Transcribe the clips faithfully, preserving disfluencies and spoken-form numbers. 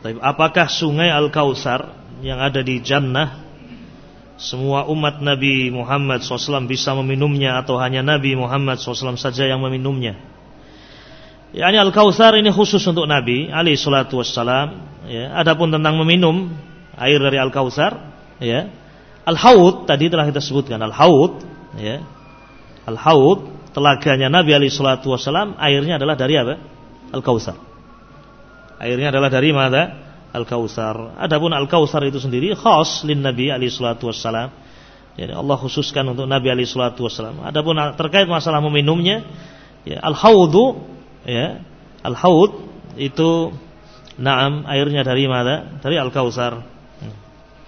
Apakah sungai Al-Kautsar yang ada di Jannah semua umat Nabi Muhammad shallallahu alaihi wasallam bisa meminumnya atau hanya Nabi Muhammad shallallahu alaihi wasallam saja yang meminumnya? Yani Al-Kautsar ini khusus untuk Nabi alaihi salatu wassalam, ya. Adapun tentang meminum air dari Al-Kautsar, ya. Al-Haud tadi telah kita sebutkan, Al-Haud, ya. Al-Haud telaganya Nabi alaihi salatu wassalam, airnya adalah dari apa? Al-Kautsar. Airnya adalah dari mana? Al-Kautsar. Adapun Al-Kautsar itu sendiri khas lin Nabi alaihi salatu wassalam. Jadi Allah khususkan untuk Nabi alaihi salatu wassalam. Adapun terkait masalah meminumnya, ya, Al-Haudu, ya, Al-Haud itu na'am airnya dari mana? Dari Al-Kautsar. Hmm.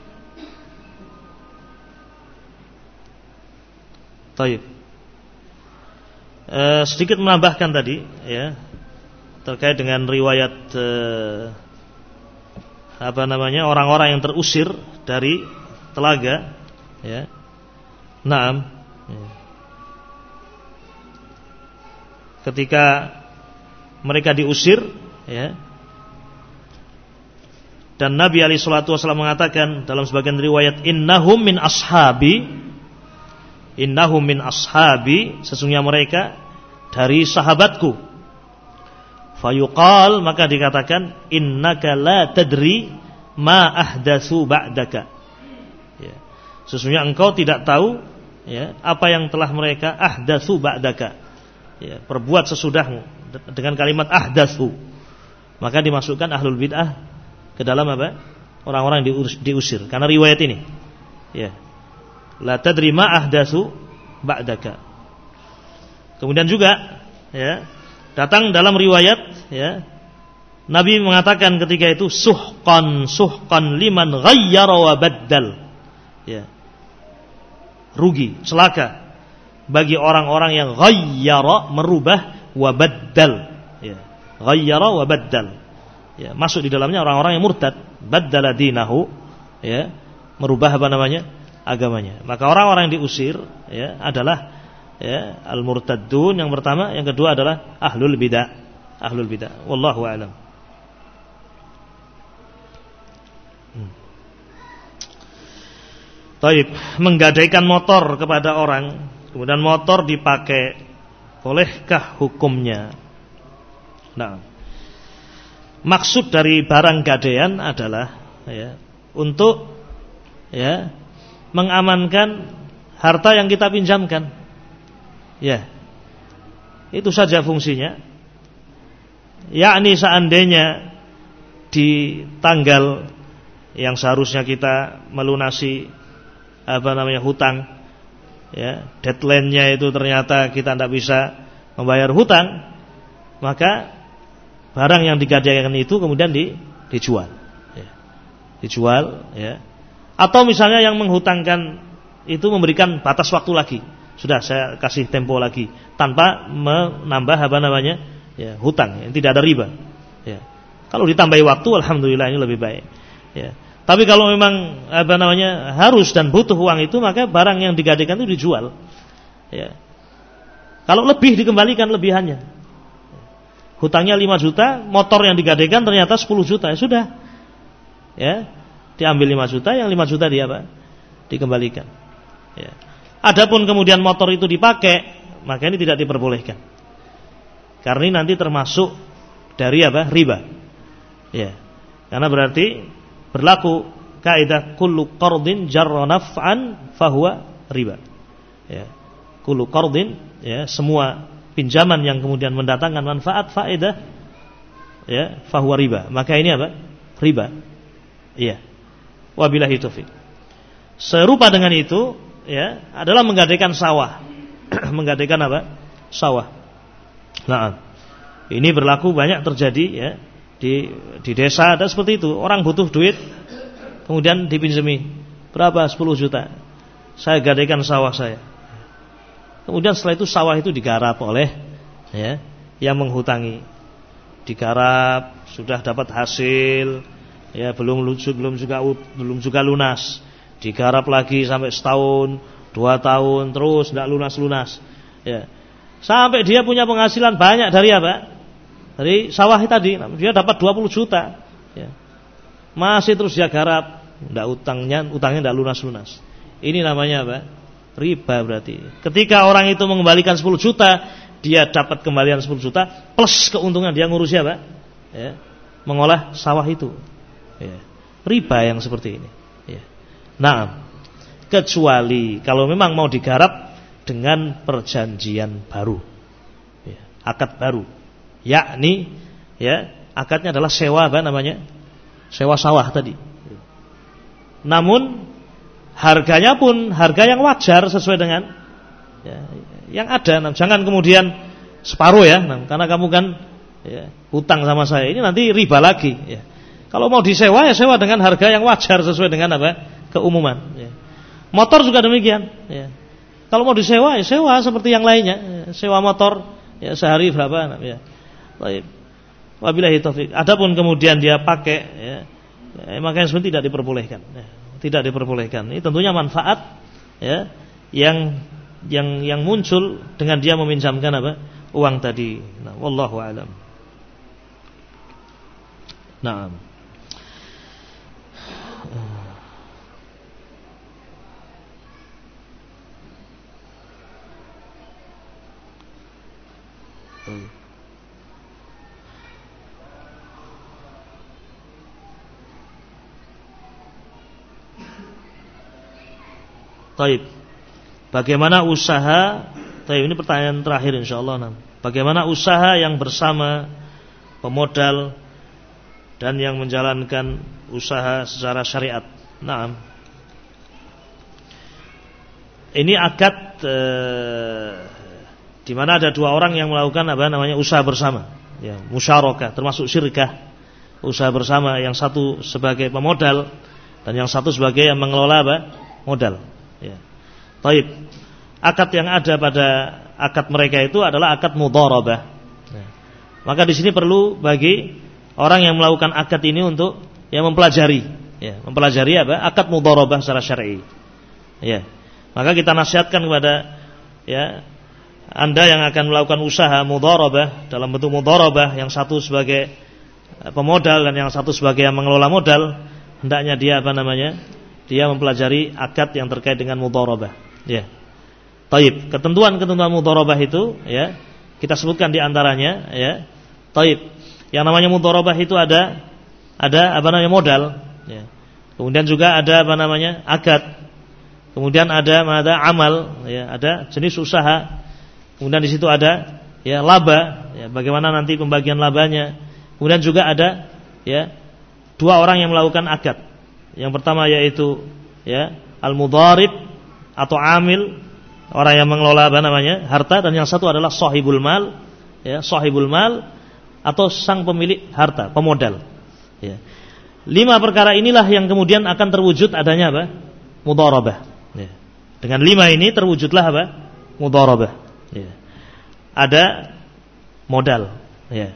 Baik. Eh, sedikit menambahkan tadi, ya, terkait dengan riwayat eh, apa namanya orang-orang yang terusir dari telaga, ya. Naam. Ya. Ketika mereka diusir, ya. Dan Nabi alaihi salatu wasallam mengatakan dalam sebagian riwayat, innahum min ashabi, innahum min ashabi, sesungguhnya mereka dari sahabatku. Fayuqal, maka dikatakan, innaka la tadri ma ahdatsu ba'daka. Ya. Sesungguhnya engkau tidak tahu, ya, apa yang telah mereka ahdatsu ba'daka, ya, perbuat sesudahmu, dengan kalimat ahdatsu. Maka dimasukkan ahlul bid'ah ke dalam apa? Orang-orang yang diusir karena riwayat ini. Ya. La tadri ma ahdatsu ba'daka. Kemudian juga, ya, datang dalam riwayat, ya, Nabi mengatakan ketika itu, suhqan suhqan liman ghayyara wa baddal, ya, rugi, celaka bagi orang-orang yang ghayyara, merubah, wa baddal, ya, ghayyara wa baddal, ya, masuk di dalamnya orang-orang yang murtad, baddala dinahu, ya, merubah apa namanya, agamanya. Maka orang-orang yang diusir, ya, adalah, ya, al-murtaddun yang pertama, yang kedua adalah ahlul bidah, ahlul bidah. Wallahu a'lam. Hmm. Taib, menggadaikan motor kepada orang, kemudian motor dipakai, bolehkah hukumnya? Nah, maksud dari barang gadaian adalah, ya, untuk, ya, mengamankan harta yang kita pinjamkan. Ya, itu saja fungsinya. Yakni seandainya di tanggal yang seharusnya kita melunasi apa namanya hutang, ya, deadline-nya itu ternyata kita tidak bisa membayar hutang, maka barang yang digadaikan itu kemudian di, dijual, ya, dijual, ya. Atau misalnya yang menghutangkan itu memberikan batas waktu lagi. Sudah saya kasih tempo lagi tanpa menambah apa namanya, ya, hutang, yang tidak ada riba, ya. Kalau ditambahi waktu, alhamdulillah ini lebih baik, ya. Tapi kalau memang apa namanya harus dan butuh uang itu, maka barang yang digadaikan itu dijual, ya. Kalau lebih dikembalikan lebihannya. Hutangnya lima juta, motor yang digadaikan ternyata sepuluh juta, ya sudah, ya, diambil lima juta, yang lima juta dia apa? Dikembalikan, ya. Adapun kemudian motor itu dipakai, maka ini tidak diperbolehkan. Karena ini nanti termasuk dari apa? Riba. Ya. Karena berarti berlaku kaidah kullu qardin jarra naf'an fahuwa riba. Ya. Kullu qardin, ya, semua pinjaman yang kemudian mendatangkan manfaat, faedah, ya, fahuwa riba. Maka ini apa? Riba. Iya. Wabillahi taufik. Serupa dengan itu, ya, adalah menggadaikan sawah. Menggadaikan apa? Sawah. Nah, ini berlaku banyak terjadi, ya, di di desa ada seperti itu. Orang butuh duit, kemudian dipinjemi berapa? sepuluh juta. Saya gadaikan sawah saya. Kemudian setelah itu sawah itu digarap oleh, ya, yang menghutangi. Digarap, sudah dapat hasil, ya, belum belum juga belum juga lunas. Digarap lagi sampai setahun, dua tahun, terus tidak lunas-lunas, ya. Sampai dia punya penghasilan banyak dari apa? Dari sawah tadi. Dia dapat dua puluh juta, ya. masih terus dia garap, enggak utangnya, utangnya enggak lunas-lunas. Ini namanya apa? Riba berarti. Ketika orang itu mengembalikan sepuluh juta, dia dapat kembalian sepuluh juta plus keuntungan dia ngurus apa? Ya, mengolah sawah itu. Ya. Riba yang seperti ini. Ya. Nah, kecuali kalau memang mau digarap dengan perjanjian baru, ya, akad baru, yakni ya akadnya adalah sewa apa namanya, sewa sawah tadi. Namun harganya pun harga yang wajar sesuai dengan ya, yang ada. Nah, jangan kemudian separuh ya, nah, karena kamu kan ya, hutang sama saya, ini nanti riba lagi. Ya. Kalau mau disewa ya sewa dengan harga yang wajar sesuai dengan apa keumuman. Ya. Motor juga demikian. Ya. Kalau mau disewa ya sewa seperti yang lainnya. Ya. Sewa motor ya sehari berapa? Ya. Baik. Wabillahi taufik. Adapun kemudian dia pakai, ya, ya, makanya sebenarnya tidak diperbolehkan. Ya. Tidak diperbolehkan. Ini tentunya manfaat ya yang yang yang muncul dengan dia meminjamkan apa uang tadi. Nah, wallahu a'lam. Naam. Taib. Bagaimana usaha? Taib, ini pertanyaan terakhir insyaallah. Nah. Bagaimana usaha yang bersama pemodal dan yang menjalankan usaha secara syariat? Nah, ini akad eh, di mana ada dua orang yang melakukan apa namanya usaha bersama, ya, musyarakah, termasuk syirkah, usaha bersama, yang satu sebagai pemodal dan yang satu sebagai yang mengelola apa modal. Ya. Taib. Akad yang ada pada akad mereka itu adalah akad mudharabah. Ya. Maka di sini perlu bagi orang yang melakukan akad ini untuk yang mempelajari, ya, mempelajari apa? Akad mudharabah secara syar'i. Ya. Maka kita nasihatkan kepada ya Anda yang akan melakukan usaha mudharabah dalam bentuk mudharabah, yang satu sebagai pemodal dan yang satu sebagai yang mengelola modal, hendaknya dia apa namanya? Dia mempelajari akad yang terkait dengan mudharabah. Ya. Taib. Ketentuan-ketentuan mudharabah itu ya kita sebutkan di antaranya ya. Taib. Yang namanya mudharabah itu ada ada apa namanya modal, ya. Kemudian juga ada apa namanya akad. Kemudian ada ada amal, ya, ada jenis usaha. Kemudian di situ ada ya laba, ya, bagaimana nanti pembagian labanya. Kemudian juga ada ya dua orang yang melakukan akad. Yang pertama yaitu ya al-mudharib atau amil, orang yang mengelola apa namanya harta, dan yang satu adalah sahibul mal, ya, sahibul mal atau sang pemilik harta, pemodal. Ya. Lima perkara inilah yang kemudian akan terwujud adanya apa? Mudharabah. Ya. Dengan lima ini terwujudlah apa? Mudharabah. Ya. Ada modal, ya.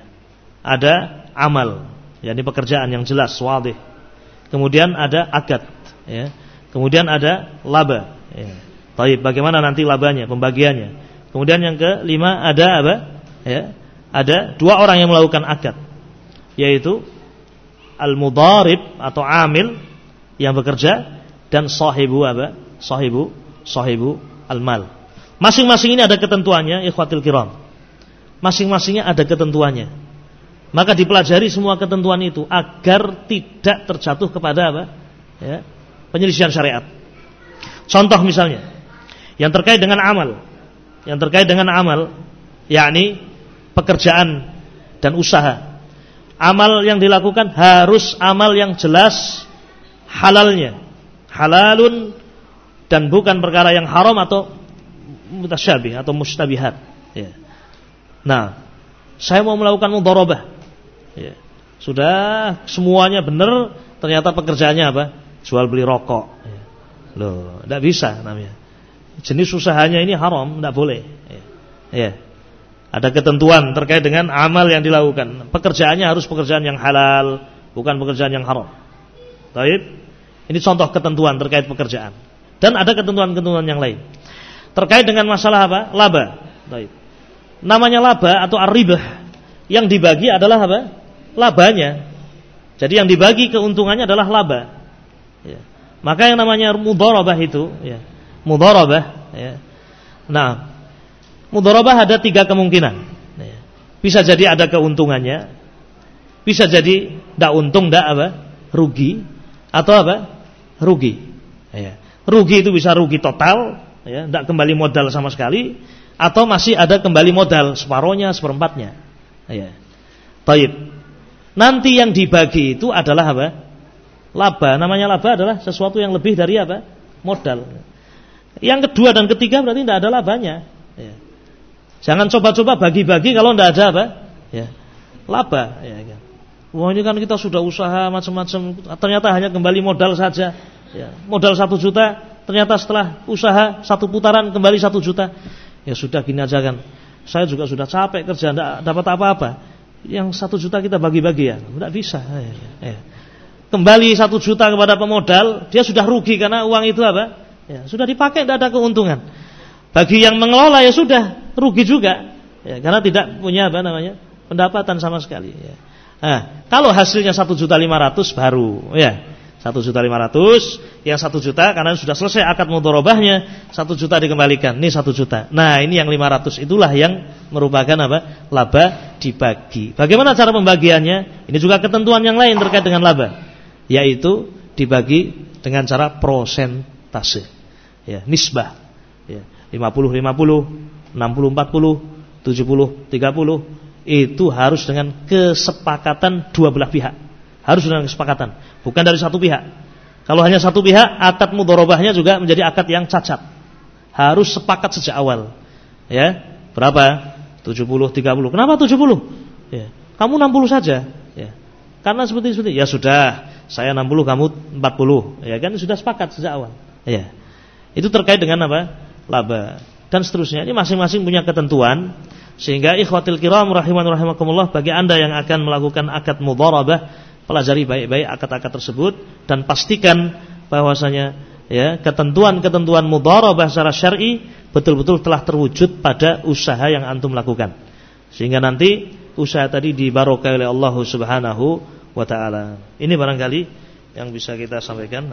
Ada amal, yakni pekerjaan yang jelas, wadih. Kemudian ada akad, ya. Kemudian ada laba, ya. Baik, bagaimana nanti labanya, pembagiannya. Kemudian yang kelima ada apa? Ya. Ada dua orang yang melakukan akad, yaitu al-mudharib atau amil yang bekerja dan sahibu apa? Sahibu, sahibu al-mal. Masing-masing ini ada ketentuannya, ikhwatil kiram. Masing-masingnya ada ketentuannya. Maka dipelajari semua ketentuan itu agar tidak terjatuh kepada apa? Ya, penyelisihan syariat. Contoh misalnya, yang terkait dengan amal, yang terkait dengan amal, yakni pekerjaan dan usaha. Amal yang dilakukan harus amal yang jelas halalnya, halalun, dan bukan perkara yang haram atau mutasyabih atau mustabihat. Ya. Nah, saya mau melakukan mudharabah. Ya. Sudah semuanya benar, ternyata pekerjaannya apa? Jual beli rokok. Ya. Loh, tidak bisa namanya. Jenis usahanya ini haram, tidak boleh. Ya. Ya. Ada ketentuan terkait dengan amal yang dilakukan. Pekerjaannya harus pekerjaan yang halal, bukan pekerjaan yang haram. Baik. Ini contoh ketentuan terkait pekerjaan. Dan ada ketentuan-ketentuan yang lain. Terkait dengan masalah apa? Laba. Baik. Namanya laba atau ar-ribah, yang dibagi adalah apa? Labanya. Jadi yang dibagi keuntungannya adalah laba. Ya. Maka yang namanya mudharabah itu, ya, mudharabah, ya. Nah, mudharabah ada tiga kemungkinan. Ya. Bisa jadi ada keuntungannya, bisa jadi tidak untung, tidak apa, rugi, atau apa, rugi. Ya. Rugi itu bisa rugi total, ya, tidak kembali modal sama sekali, atau masih ada kembali modal separohnya, seperempatnya. Ya. Baik. Nanti yang dibagi itu adalah apa? Laba. Namanya laba adalah sesuatu yang lebih dari apa? Modal. Yang kedua dan ketiga berarti tidak ada labanya. Ya. Jangan coba-coba bagi-bagi kalau tidak ada apa? Ya. Laba. Ya. Wah, ini kan kita sudah usaha macam-macam, ternyata hanya kembali modal saja. Ya. Modal satu juta, ternyata setelah usaha satu putaran kembali satu juta. Ya sudah, gini aja kan. Saya juga sudah capek kerja, tidak dapat apa-apa. Yang satu juta kita bagi-bagi ya, tidak bisa. Ya, ya. Kembali satu juta kepada pemodal, dia sudah rugi karena uang itu apa? Ya, sudah dipakai, tidak ada keuntungan. Bagi yang mengelola ya sudah rugi juga, ya, karena tidak punya apa namanya pendapatan sama sekali. Ya. Nah, kalau hasilnya satu juta lima ratus baru, ya satu juta lima ratus, yang satu juta karena sudah selesai akad mudharabahnya, satu juta dikembalikan, ini satu juta. Nah, ini yang lima ratus itulah yang merupakan apa? Laba dibagi. Bagaimana cara pembagiannya? Ini juga ketentuan yang lain terkait dengan laba, yaitu dibagi dengan cara prosentase. Ya, nisbah. Ya, lima puluh lima puluh, enam puluh empat puluh, tujuh puluh tiga puluh, itu harus dengan kesepakatan dua belah pihak. Harus dengan kesepakatan, bukan dari satu pihak. Kalau hanya satu pihak, akad mudharabahnya juga menjadi akad yang cacat. Harus sepakat sejak awal. Ya, berapa? tujuh puluh tiga puluh. Kenapa tujuh puluh? Ya, kamu enam puluh saja. Ya. Karena seperti seperti. Ya sudah, saya enam puluh, kamu empat puluh. Ya kan sudah sepakat sejak awal. Ya. Itu terkait dengan apa? Laba dan seterusnya. Ini masing-masing punya ketentuan. Sehingga ikhwatil kiram rahiman rahimakumullah, bagi Anda yang akan melakukan akad mudharabah, pelajari baik-baik akad-akad tersebut dan pastikan bahwasanya ya ketentuan-ketentuan mudharabah secara syar'i betul-betul telah terwujud pada usaha yang antum lakukan, sehingga nanti usaha tadi dibarokah oleh Allah Subhanahu wa taala. Ini barangkali yang bisa kita sampaikan.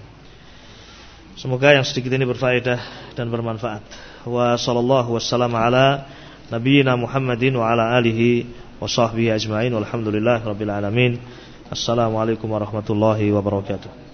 Semoga yang sedikit ini berfaedah dan bermanfaat. Wa sallallahu wasallam ala nabiyyina Muhammadin wa ala alihi wa sahbihi ajma'in walhamdulillahi rabbil alamin. Assalamualaikum warahmatullahi wabarakatuh.